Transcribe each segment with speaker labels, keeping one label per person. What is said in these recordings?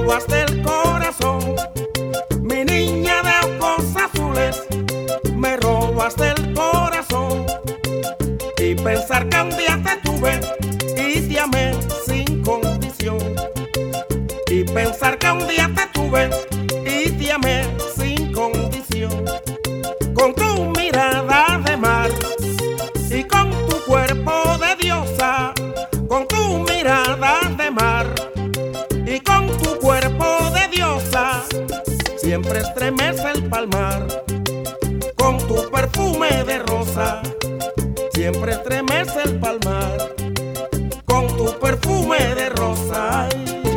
Speaker 1: robaste el corazón, mi niña de ojos azules, me robaste el corazón. Y pensar que un día te tuve y te amé sin condición. Y pensar que un día te tuve y te amé sin condición. Con tu mirada de mar y con tu cuerpo de diosa, con tu mirada de mar y con tu cuerpo de diosa, siempre estremece el palmar. Con tu perfume de rosa, siempre estremece el palmar. Con tu perfume de rosa.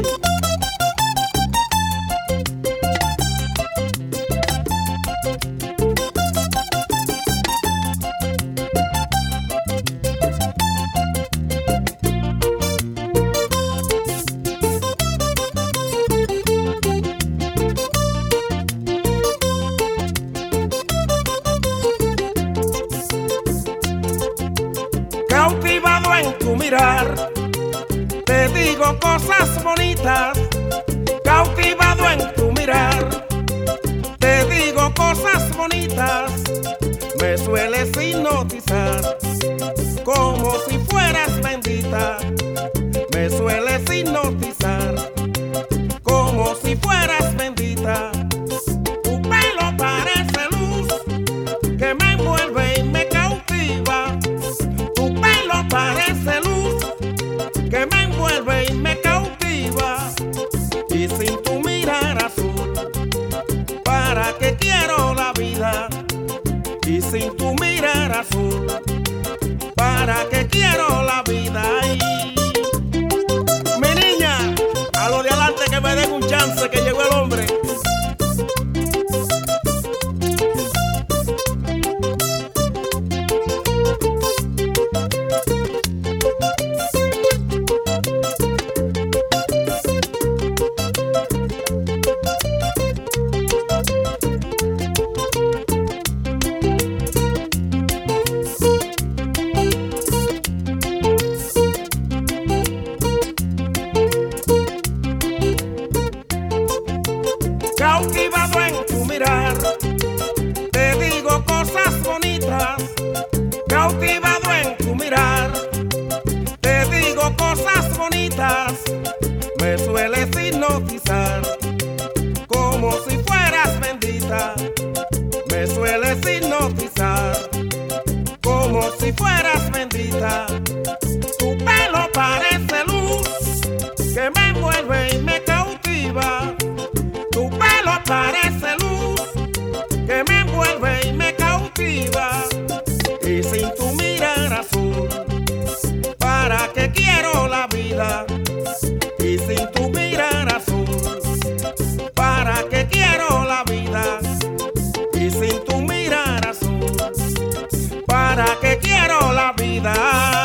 Speaker 1: Cautivado en tu mirar, te digo cosas bonitas. Cautivado en tu mirar, te digo cosas bonitas. Me sueles hipnotizar como si fueras bendita. Me sueles hipnotizar como si fueras bendita. Tu pelo parece luz que me envuelve y me cautiva. Tu pelo parece luz que me envuelve y me cautiva. Y sin tu mirar azul, ¿para qué quiero la vida? Y sin tu mirar azul, ¿para qué quiero la vida? Y mi niña, a lo de adelante que me den un chance, que llegó el hombre. Cautivado en tu mirar, te digo cosas bonitas. Cautivado en tu mirar, te digo cosas bonitas. Me sueles hipnotizar como si fueras bendita. Me sueles hipnotizar como si fueras bendita. Tu pelo parece luz que me envuelve y me cautiva. Tu pelo parece luz que me envuelve y me cautiva. Y sin tu mirar azul, ¿para qué quiero la vida? Y sin tu mirar azul, ¿para qué quiero la vida? Y sin tu mirar azul, ¿para qué quiero la vida?